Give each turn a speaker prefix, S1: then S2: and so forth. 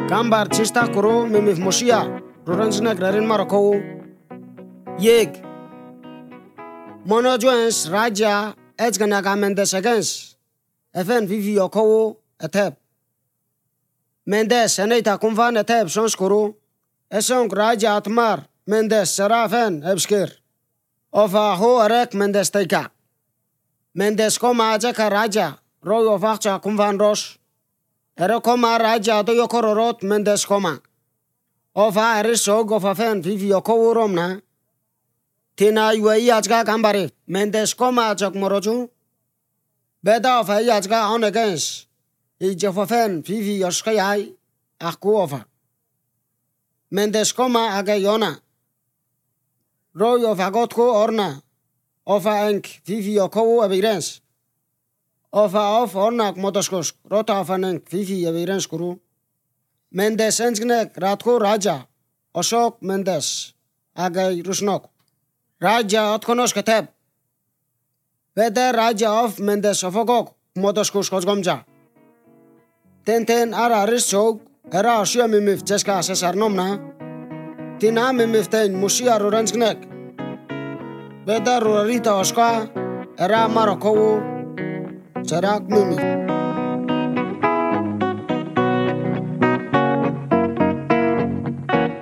S1: Gambar chista kuro mimif moshia Roranjina grarin maroko Yeg Monojoens Raja Edzgana Mendes against Efen Vivi Okowo Etep Mendes Eneta Kumvan Etep Sonskuru Esong Raja Atmar Mendes Serafen Ebskir Ofa Ho Arek Mendes Teika Mendes Koma Ajaka Raja Roy of Acha Kumvan Rosh Ero Koma Raja do Yokororot Mendes Koma Ofa Erisog of Afen Vivi Okowo Romna Tina Yui Ajga Gambari Mendes Koma Ajak Moroju Beda of Ajga on against Ijofafen Vivi Yoskayai Aku Ofa Mendes Koma Agayona Roy of Agotko Orna Ofa Enk Vivi Okowo Evidence Ofa of Ornak Motoskos Rota of an Enk Vivi Evidence Guru Mendes Ensgnek Ratko Raja Osok Mendes Agay Rusnok Raja Otkonos Kateb Beda Raja of Mendes Ofogok Motoskos Kosgomja Ten Ara Risog Era Shia Mimif Jeska Cesar Nomna Tina Mimiftain Musia Roransknek Beda Rurita Oska Era Maroko Serak Mimif